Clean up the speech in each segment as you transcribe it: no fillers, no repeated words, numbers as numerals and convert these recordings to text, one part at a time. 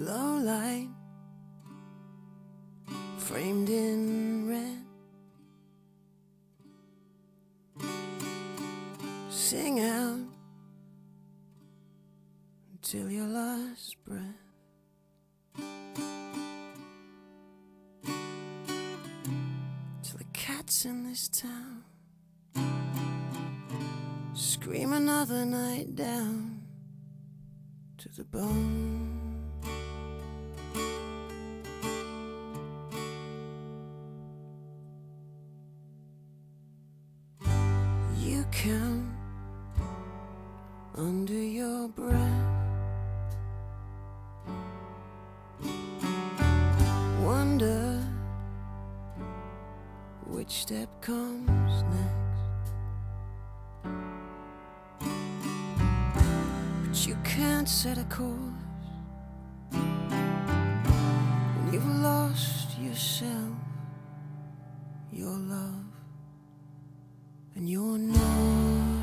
low light framed in red. Sing out until your last breath. Till the cats in this town scream another night down to the bone. You count under your breath, wonder which step comes next. But you can't set a course when you've lost yourself, your love, and your north.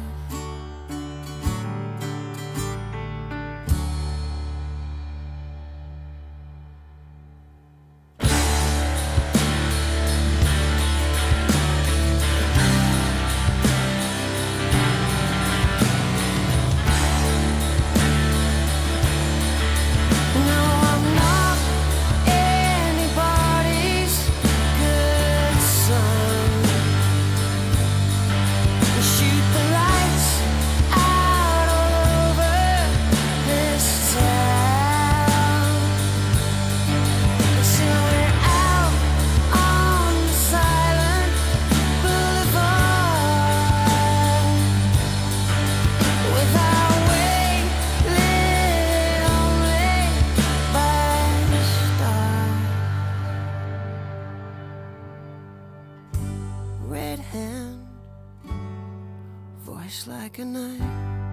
Red hand, voice like a knife,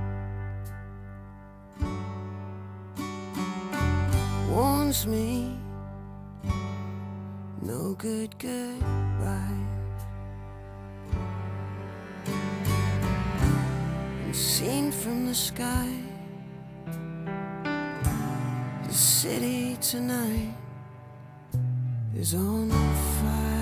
warns me no good goodbye. And seen from the sky, the city tonight is on fire.